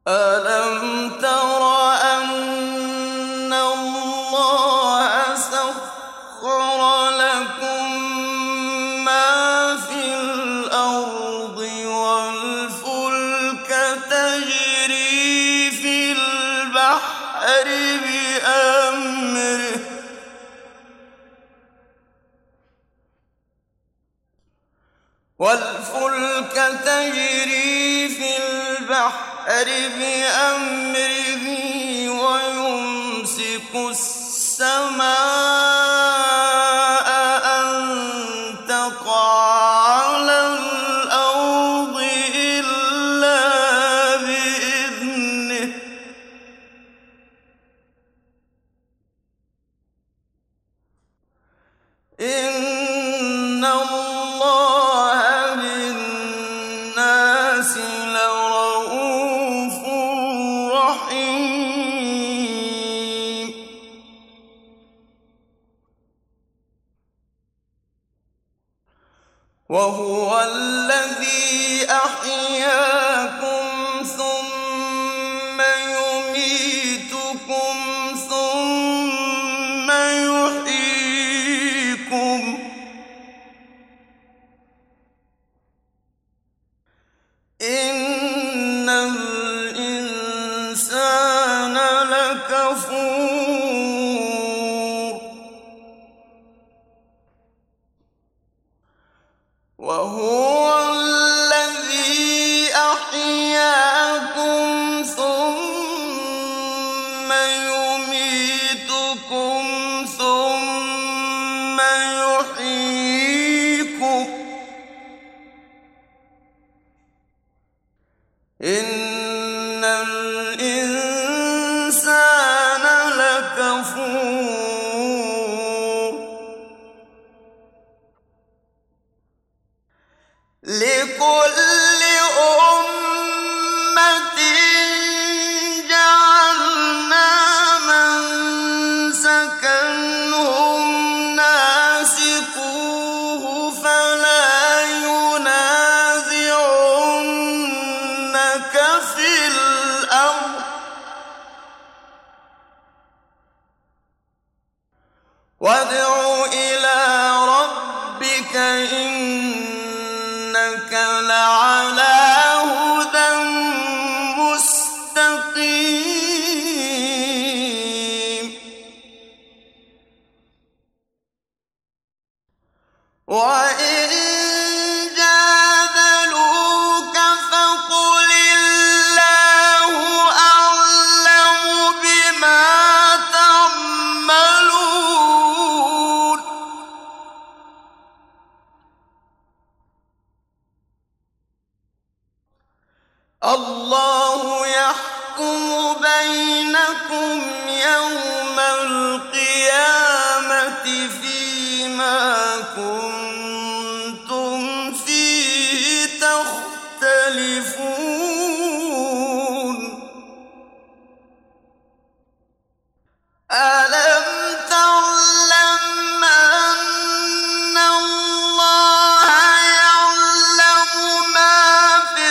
ألم تر أن الله سخر لكم ما في الأرض والفلك تجري في البحر بأمره ويمسك السماء أن تقع على الأرض إلا بإذنه إن الله بالناس لرءوف رحيم وهو الذي أحياكم ثم يميتكم ثم يحييكم إن الإنسان لكفور وهو الذي أحياكم ثم يميتكم ثم يحييكم إن الإنسان لكفور لكل أمة جعلنا منسكا هم ناسكوه فلا ينازعنك في الأمر وادع إلى ربك إنك لعلى هدى مستقيم وإن جادلوك فقل الله أعلم بما تعملون الله يحكم بينكم يوم القيامة فيما كنتم فيه تختلفون ألم تعلم أن الله يعلم ما في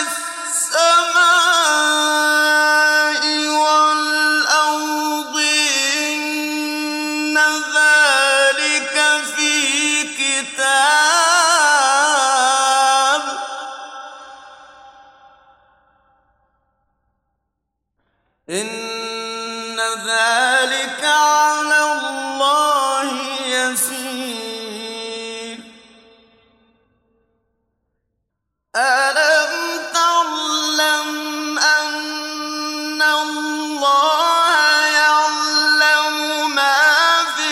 السماء والأرض إن ذلك في كتاب إن ذلك على الله يسير ألم تعلم أن الله يعلم ما في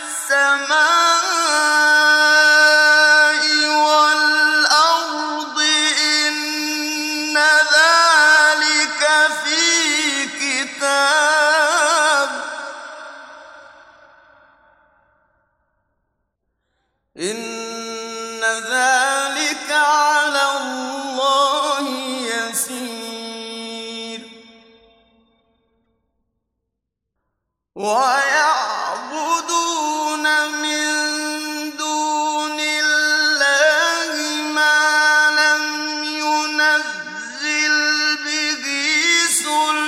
السماء والأرض إن ذلك في كتاب إن ذلك على الله يسير ويعبدون من دون الله ما لم ينزل به سلطانا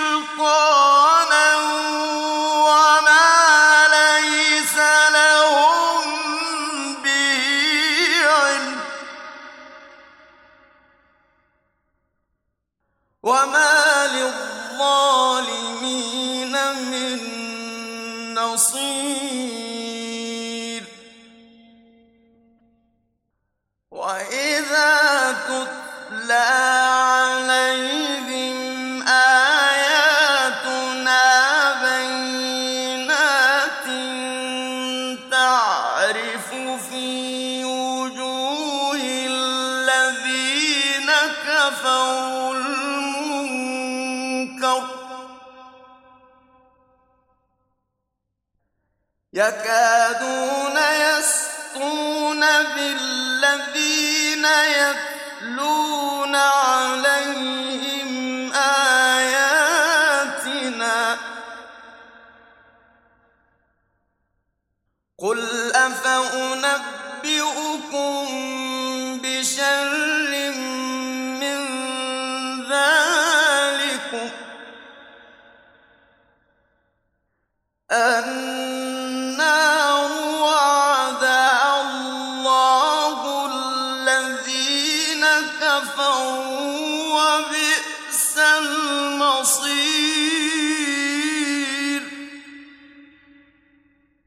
وما للظالمين من نصير وإذا تتلى عليهم آياتنا بينات تعرف في وجوه الذين كفروا المنكر يكادون يسطون بالذين يتلون عليهم آياتنا قل أفأنبئكم بشر من ذلكم النار وعدها الله الذين كفروا